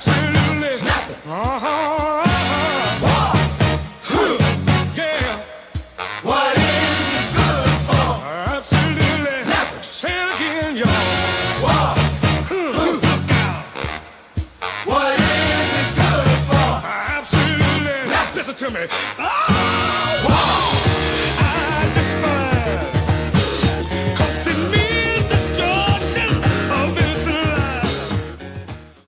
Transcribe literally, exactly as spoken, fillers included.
Absolutely nothing. Uh-huh. Huh. Yeah. What is it good for? Absolutely nothing. Say it again, y'all. Whoa. Huh. Look out. What is it good for? Absolutely nothing. Listen to me. Oh, whoa.